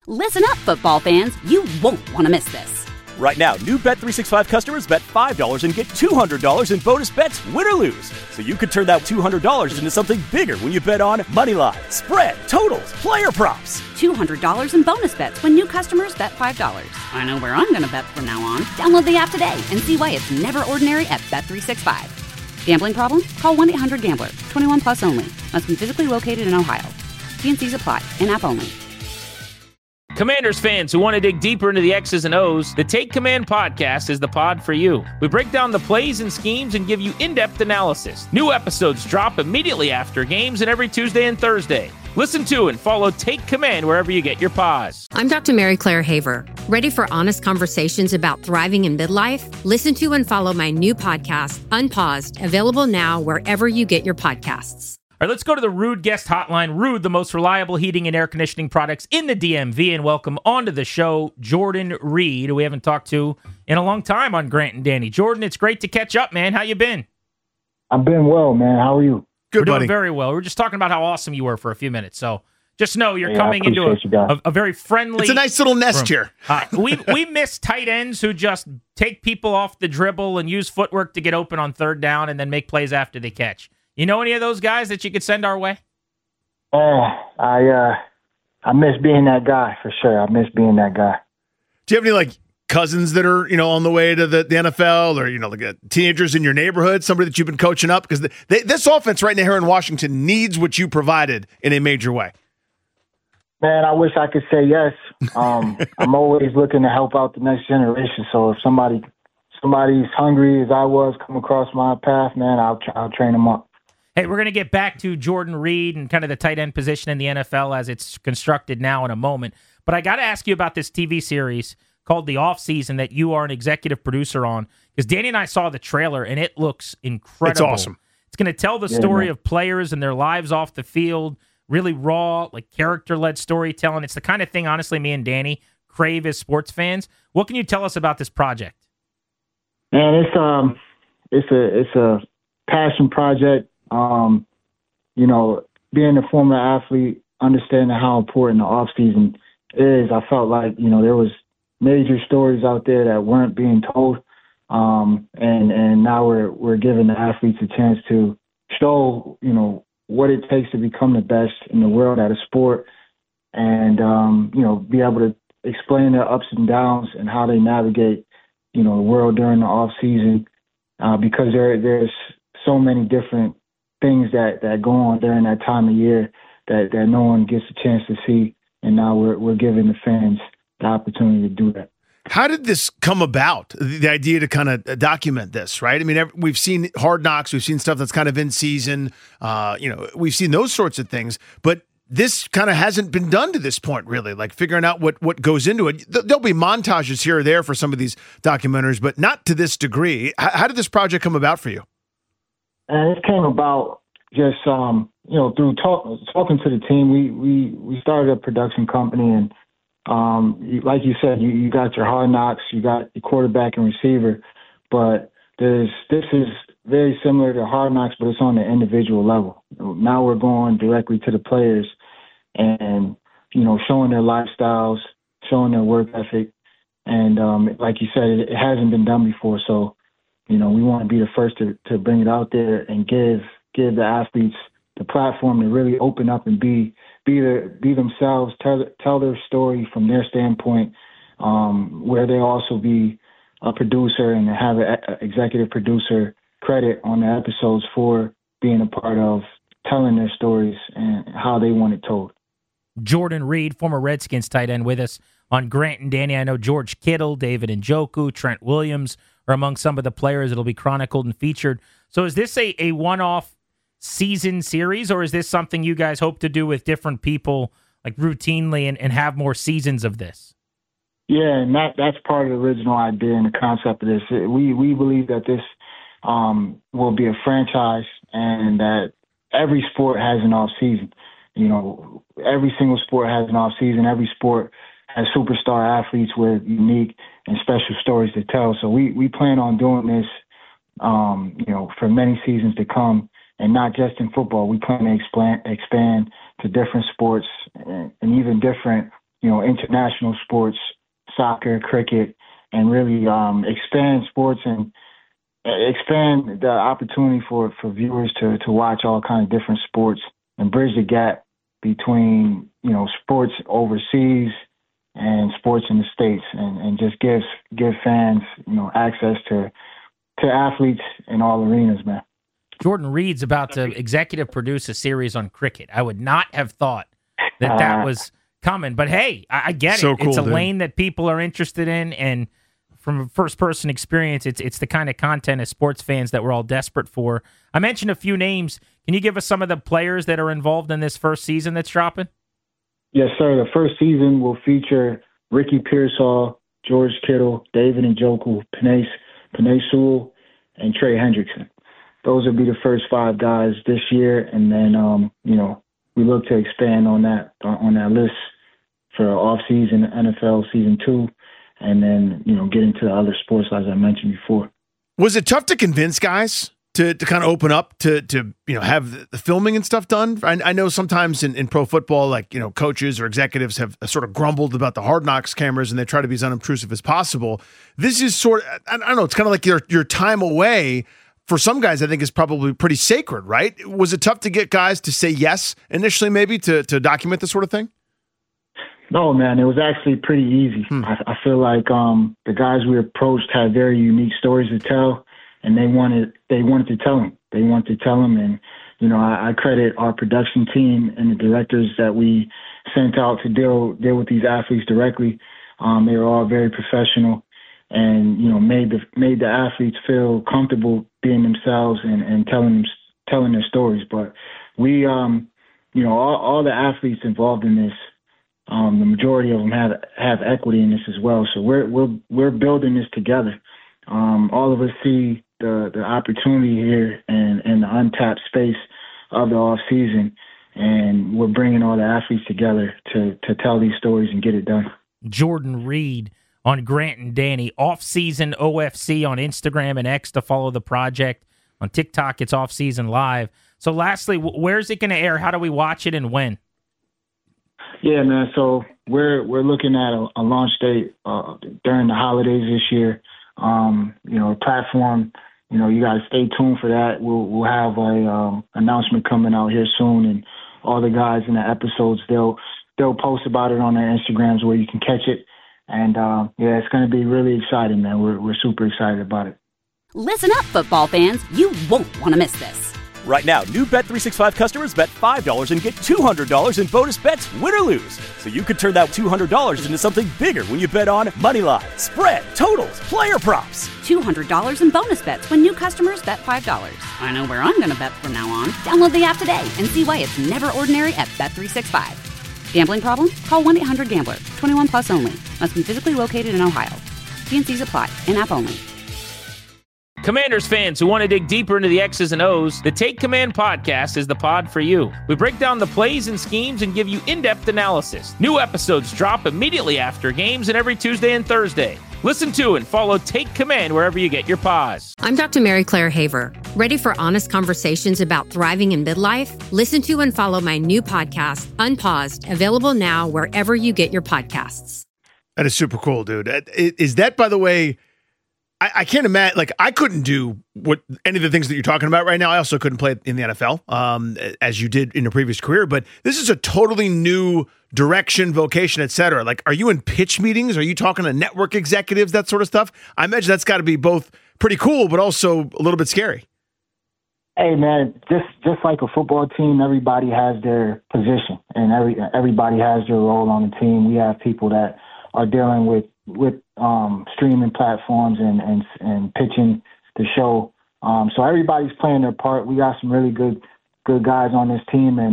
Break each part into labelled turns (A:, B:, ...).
A: Listen up, football fans. You won't want to miss this.
B: Right now, new Bet365 customers bet $5 and get $200 in bonus bets, win or lose. So you could turn that $200 into something bigger when you bet on moneyline, spread, totals, player props.
A: $200 in bonus bets when new customers bet $5. I know where I'm going to bet from now on. Download the app today and see why it's never ordinary at Bet365. Gambling problem? Call 1-800-GAMBLER. 21 plus only. Must be physically located in Ohio. T&Cs apply. In-app only.
C: Commanders fans who want to dig deeper into the X's and O's, the Take Command podcast is the pod for you. We break down the plays and schemes and give you in-depth analysis. New episodes drop immediately after games and every Tuesday and Thursday. Listen to and follow Take Command wherever you get your pods.
D: I'm Dr. Mary Claire Haver. Ready for honest conversations about thriving in midlife? Listen to and follow my new podcast, Unpaused, available now wherever you get your podcasts.
C: All right, let's go to the Ruud guest hotline. Ruud, the most reliable heating and air conditioning products in the DMV, and welcome onto the show, Jordan Reed, who we haven't talked to in a long time on Grant and Danny. Jordan, it's great to catch up, man. How you been?
E: I've been well, man. How are you?
C: Good, buddy. We're doing very well. We were just talking about how awesome you were for a few minutes, so just know you're coming into a very friendly...
F: It's a nice little nest here.
C: We miss tight ends who just take people off the dribble and use footwork to get open on third down and then make plays after they catch. You know any of those guys that you could send our way?
E: I miss being that guy for sure. I miss being that guy.
F: Do you have any cousins that are on the way to the NFL, or teenagers in your neighborhood, somebody that you've been coaching up? Because this offense right now here in Washington needs what you provided in a major way.
E: Man, I wish I could say yes. I'm always looking to help out the next generation. So if somebody's hungry as I was, come across my path, man, I'll train them up.
C: Hey, we're going to get back to Jordan Reed and kind of the tight end position in the NFL as it's constructed now in a moment. But I got to ask you about this TV series called The Offseason that you are an executive producer on. Because Danny and I saw the trailer, and it looks incredible.
F: It's awesome.
C: It's going to tell the story of players and their lives off the field, really raw, character-led storytelling. It's the kind of thing, honestly, me and Danny crave as sports fans. What can you tell us about this project?
E: Man, it's a passion project. Being a former athlete, understanding how important the off season is, I felt like there was major stories out there that weren't being told, and now we're giving the athletes a chance to show what it takes to become the best in the world at a sport, and be able to explain their ups and downs and how they navigate the world during the off season, because there's so many different things that go on during that time of year that no one gets a chance to see, and now we're giving the fans the opportunity to do that.
F: How did this come about, the idea to kind of document this, right? I mean, we've seen Hard Knocks, we've seen stuff that's kind of in season, we've seen those sorts of things, but this kind of hasn't been done to this point, really, figuring out what goes into it. There'll be montages here or there for some of these documentaries, but not to this degree. How did this project come about for you?
E: And it came about just, through talking to the team. We started a production company, and like you said, you got your Hard Knocks, you got your quarterback and receiver, but this is very similar to Hard Knocks, but it's on the individual level. Now we're going directly to the players and, showing their lifestyles, showing their work ethic. And like you said, it hasn't been done before. So, we want to be the first to bring it out there and give the athletes the platform to really open up and be themselves, tell their story from their standpoint, where they also be a producer and have an executive producer credit on the episodes for being a part of telling their stories and how they want it told.
C: Jordan Reed, former Redskins tight end, with us on Grant and Danny. I know George Kittle, David Njoku, Trent Williams are among some of the players that will be chronicled and featured. So is this a one-off season series, or is this something you guys hope to do with different people routinely and have more seasons of this?
E: Yeah, and that's part of the original idea and the concept of this. We believe that this will be a franchise and that every sport has an off season. Every single sport has an off season. Every sport has superstar athletes with unique and special stories to tell. So we plan on doing this, for many seasons to come, and not just in football. We plan to expand to different sports and even different international sports, soccer, cricket, and really expand sports and expand the opportunity for viewers to watch all kinds of different sports and bridge the gap between, sports overseas and sports in the States, and just give fans, access to athletes in all arenas, man.
C: Jordan Reed's about to executive produce a series on cricket. I would not have thought that was coming, but hey, I get it.
F: Cool,
C: it's a
F: dude.
C: lane that people are interested in, and from a first-person experience, it's the kind of content as sports fans that we're all desperate for. I mentioned a few names. Can you give us some of the players that are involved in this first season that's dropping?
E: Yes, sir. The first season will feature Ricky Pearsall, George Kittle, David Njoku, Penei Sewell, and Trey Hendrickson. Those will be the first 5 guys this year, and then we look to expand on that list for off-season NFL season 2, and then get into the other sports as I mentioned before.
F: Was it tough to convince guys to kind of open up to have the filming and stuff done? I know sometimes in pro football, like coaches or executives have sort of grumbled about the Hard Knocks cameras, and they try to be as unobtrusive as possible. This is sort of, I don't know, it's kind of like your time away. For some guys, I think is probably pretty sacred, right? Was it tough to get guys to say yes initially, maybe to document this sort of thing?
E: No, man, it was actually pretty easy. I feel like the guys we approached had very unique stories to tell, and they wanted to tell them. They wanted to tell them, and I credit our production team and the directors that we sent out to deal with these athletes directly. They were all very professional, and made the athletes feel comfortable being themselves and telling their stories. But we, all the athletes involved in this, the majority of them have equity in this as well. So we're building this together. All of us see the opportunity here and the untapped space of the off season, and we're bringing all the athletes together to tell these stories and get it done.
C: Jordan Reed on Grant and Danny, Off-Season OFC on Instagram and X to follow the project. On TikTok, it's Off-Season Live. So lastly, where's it going to air? How do we watch it and when?
E: Yeah, man. So we're looking at a launch date during the holidays this year. A platform. You guys stay tuned for that. We'll have a announcement coming out here soon, and all the guys in the episodes they'll post about it on their Instagrams where you can catch it. And it's going to be really exciting, man. We're super excited about it.
A: Listen up, football fans. You won't want to miss this.
B: Right now, new Bet365 customers bet $5 and get $200 in bonus bets, win or lose. So you could turn that $200 into something bigger when you bet on Moneyline, spread, totals, player props.
A: $200 in bonus bets when new customers bet $5. I know where I'm going to bet from now on. Download the app today and see why it's never ordinary at Bet365. Gambling problem? Call 1-800-GAMBLER. 21 plus only. Must be physically located in Ohio. T&Cs apply. In-app only.
C: Commanders fans who want to dig deeper into the X's and O's, the Take Command podcast is the pod for you. We break down the plays and schemes and give you in-depth analysis. New episodes drop immediately after games and every Tuesday and Thursday. Listen to and follow Take Command wherever you get your pods.
D: I'm Dr. Mary Claire Haver. Ready for honest conversations about thriving in midlife? Listen to and follow my new podcast, Unpaused, available now wherever you get your podcasts.
F: That is super cool, dude. Is that, by the way, I can't imagine, like, I couldn't do any of the things that you're talking about right now. I also couldn't play in the NFL, as you did in your previous career, but this is a totally new direction, vocation, et cetera. Like, are you in pitch meetings? Are you talking to network executives, that sort of stuff? I imagine that's got to be both pretty cool, but also a little bit scary.
E: Hey, man, just like a football team, everybody has their position, and everybody has their role on the team. We have people that are dealing with streaming platforms and pitching the show. So everybody's playing their part. We got some really good guys on this team, and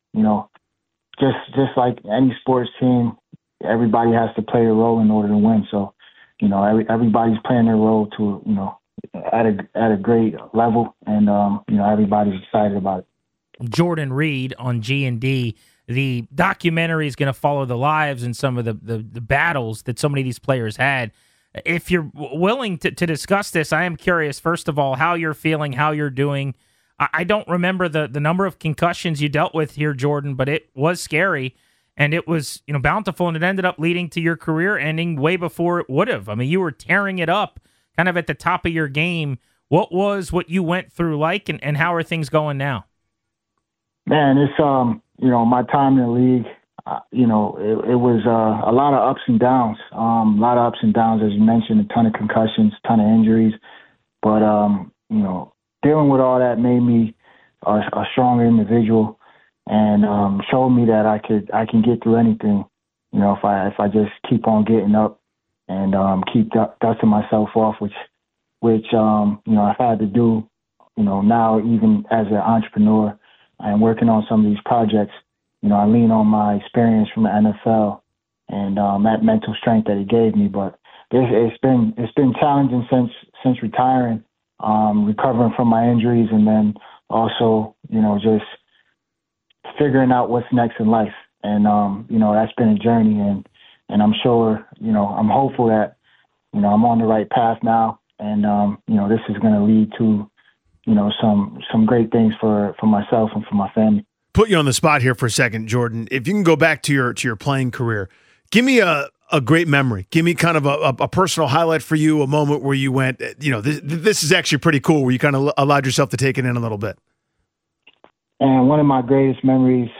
E: just like any sports team, everybody has to play a role in order to win. So, everybody's playing their role to at a great level, and everybody's excited about it.
C: Jordan Reed on G&D. The documentary is going to follow the lives and some of the battles that so many of these players had. If you're willing to discuss this, I am curious, first of all, how you're feeling, how you're doing. I don't remember the number of concussions you dealt with here, Jordan, but it was scary. and it was, bountiful, and it ended up leading to your career ending way before it would have. I mean, you were tearing it up kind of at the top of your game. What was what you went through like, and how are things going now?
E: Man, it's, my time in the league, it was a lot of ups and downs. A lot of ups and downs, as you mentioned, a ton of concussions, a ton of injuries. But, dealing with all that made me a stronger individual and showed me that I can get through anything, if I just keep on getting up and keep dusting myself off, which I've had to do, now even as an entrepreneur and working on some of these projects. I lean on my experience from the NFL and that mental strength that it gave me. But it's been challenging since retiring, recovering from my injuries, and then also just figuring out what's next in life. And that's been a journey, and I'm sure I'm hopeful that I'm on the right path now, and this is going to lead to some great things for myself and for my family.
F: Put you on the spot here for a second, Jordan. If you can go back to your playing career, give me a great memory. Give me kind of a personal highlight for you, a moment where you went, this is actually pretty cool, where you kind of allowed yourself to take it in a little bit.
E: And one of my greatest memories,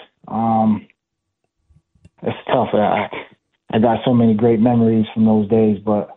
E: it's tough. I got so many great memories from those days, but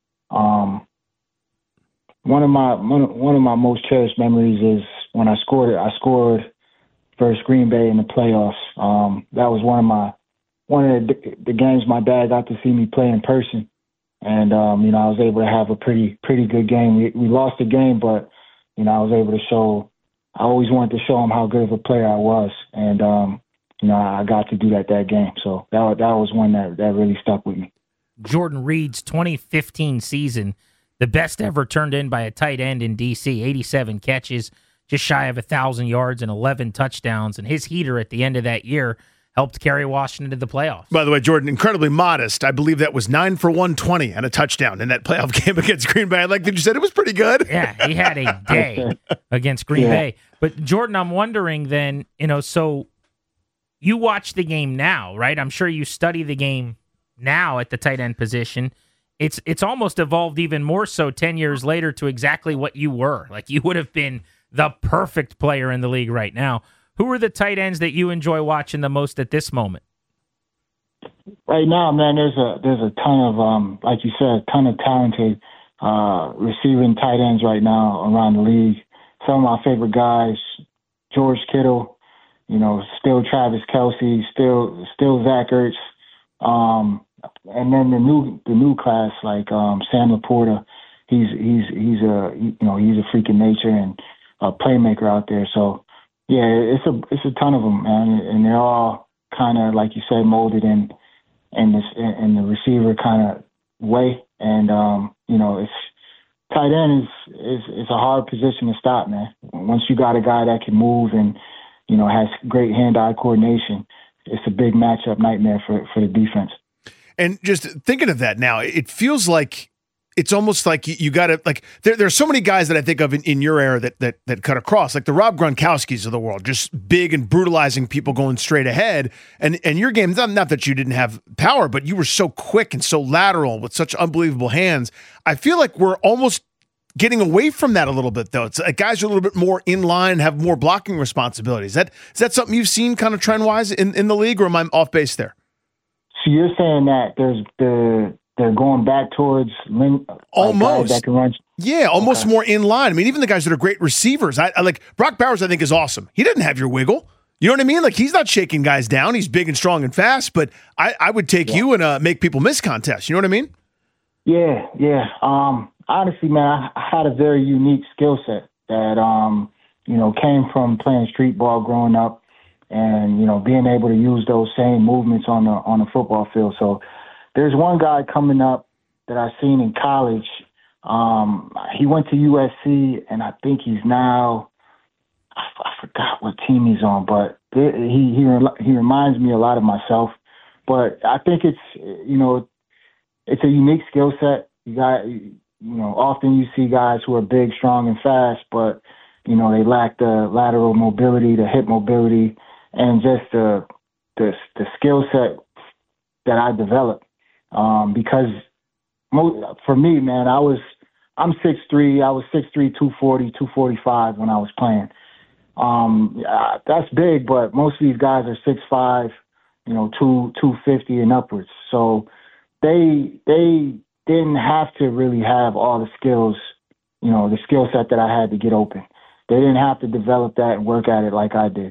E: one of my most cherished memories is when I scored versus Green Bay in the playoffs. That was one of the games my dad got to see me play in person, and I was able to have a pretty good game. We lost the game, but I was able to show. I always wanted to show him how good of a player I was, and I got to do that game. So that was one that really stuck with me.
C: Jordan Reed's 2015 season, the best ever turned in by a tight end in DC, 87 catches, just shy of 1,000 yards and 11 touchdowns, and his heater at the end of that year helped carry Washington to the playoffs.
F: By the way, Jordan, incredibly modest. I believe that was 9 for 120 and a touchdown in that playoff game against Green Bay. I like that you said it was pretty good.
C: Yeah, he had a day against Green Bay. But Jordan, I'm wondering then, so you watch the game now, right? I'm sure you study the game now at the tight end position. It's almost evolved even more so 10 years later to exactly what you were. Like, you would have been the perfect player in the league right now. Who are the tight ends that you enjoy watching the most at this moment?
E: Right now, man, there's a ton of, like you said, a ton of talented receiving tight ends right now around the league. Some of my favorite guys, George Kittle, still Travis Kelce, still Zach Ertz, and then the new class like Sam Laporta. He's a freak of nature and a playmaker out there. So yeah, it's a ton of them, man, and they're all kind of, like you said, molded in the receiver kind of way. And it's tight end is a hard position to stop, man. Once you got a guy that can move and has great hand-eye coordination, it's a big matchup nightmare for the defense.
F: And just thinking of that now, it feels like it's almost like you got to, like, there are so many guys that I think of in your era that cut across, like the Rob Gronkowskis of the world, just big and brutalizing people going straight ahead. And your game, not that you didn't have power, but you were so quick and so lateral with such unbelievable hands. I feel like we're almost getting away from that a little bit, though. It's like guys are a little bit more in line, have more blocking responsibilities. Is that something you've seen kind of trend-wise in the league, or am I off base there?
E: So you're saying that they're going back towards
F: almost
E: that can run.
F: Yeah, almost more in line. I mean, even the guys that are great receivers, I like Brock Bowers. I think is awesome. He doesn't have your wiggle. You know what I mean? Like, he's not shaking guys down. He's big and strong and fast. But I would take you and make people miss contests. You know what I mean?
E: Yeah. Honestly, man, I had a very unique skill set that came from playing street ball growing up, and being able to use those same movements on the football field. So there's one guy coming up that I've seen in college. He went to USC, and I think he's now, I forgot what team he's on, but he reminds me a lot of myself. But I think it's a unique skill set. You got, often you see guys who are big, strong, and fast, but they lack the lateral mobility, the hip mobility, and just the the skill set that I developed. Because for me, man, I'm 6'3". I was 6'3", 240, 245 when I was playing. That's big, but most of these guys are 6'5", 250 and upwards. So they didn't have to really have all the skills, the skill set that I had to get open. They didn't have to develop that and work at it like I did.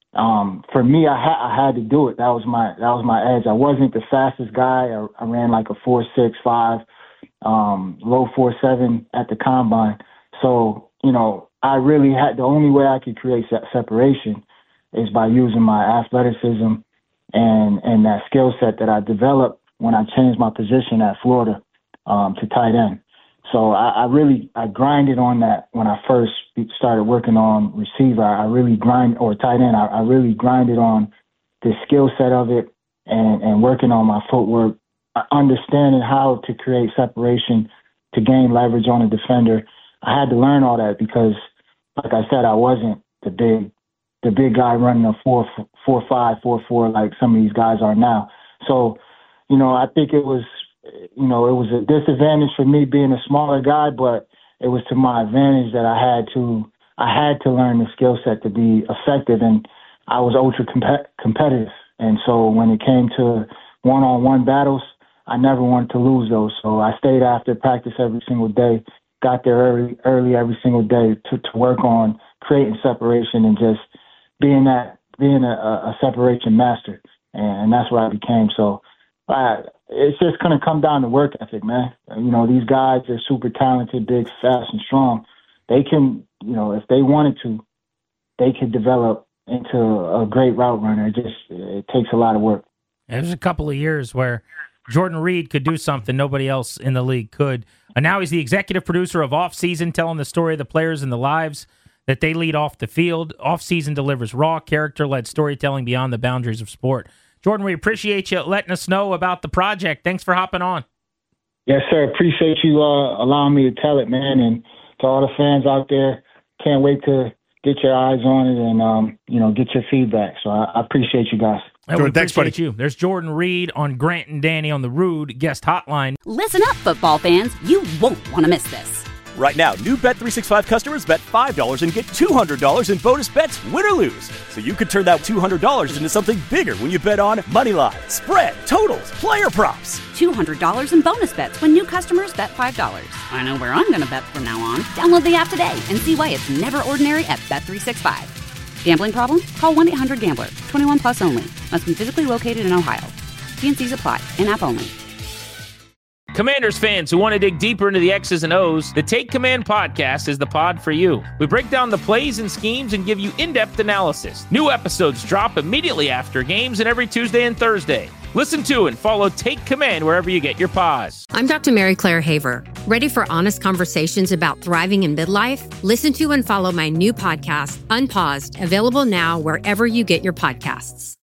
E: For me, I had to do it. That was my edge. I wasn't the fastest guy. I ran like a 4.65, low 4.7 at the combine. So, I really had, the only way I could create separation is by using my athleticism and that skill set that I developed when I changed my position at Florida to tight end. So I grinded on that when I first started working on receiver. Tight end. I really grinded on the skill set of it and working on my footwork, understanding how to create separation to gain leverage on a defender. I had to learn all that because, like I said, I wasn't the big guy running a 4.5, 4.4 like some of these guys are now. So, I think it was a disadvantage for me being a smaller guy, but it was to my advantage that I had to learn the skill set to be effective, and I was ultra competitive. And so when it came to one-on-one battles, I never wanted to lose those. So I stayed after practice every single day, got there early every single day to work on creating separation and just being a separation master. And that's what I became. So it's just going to come down to work ethic, man. These guys are super talented, big, fast, and strong. They can, if they wanted to, they could develop into a great route runner. It takes a lot of work.
C: There's a couple of years where Jordan Reed could do something nobody else in the league could. And now he's the executive producer of Off Season, telling the story of the players and the lives that they lead off the field. Off Season delivers raw, character-led storytelling beyond the boundaries of sport. Jordan, we appreciate you letting us know about the project. Thanks for hopping on.
E: Yes, sir. Appreciate you allowing me to tell it, man. And to all the fans out there, can't wait to get your eyes on it and, get your feedback. So I appreciate you guys.
C: Jordan, thanks, buddy. You. There's Jordan Reed on Grant and Danny on the Rude guest hotline.
A: Listen up, football fans. You won't want to miss this.
B: Right now, new Bet365 customers bet $5 and get $200 in bonus bets, win or lose. So you could turn that $200 into something bigger when you bet on moneyline, spread, totals, player props.
A: $200 in bonus bets when new customers bet $5. I know where I'm going to bet from now on. Download the app today and see why it's never ordinary at Bet365. Gambling problem? Call 1-800-GAMBLER. 21 plus only. Must be physically located in Ohio. T&Cs apply. In-app only.
C: Commanders fans who want to dig deeper into the X's and O's, the Take Command podcast is the pod for you. We break down the plays and schemes and give you in-depth analysis. New episodes drop immediately after games and every Tuesday and Thursday. Listen to and follow Take Command wherever you get your pods.
D: I'm Dr. Mary Claire Haver. Ready for honest conversations about thriving in midlife? Listen to and follow my new podcast, Unpaused, available now wherever you get your podcasts.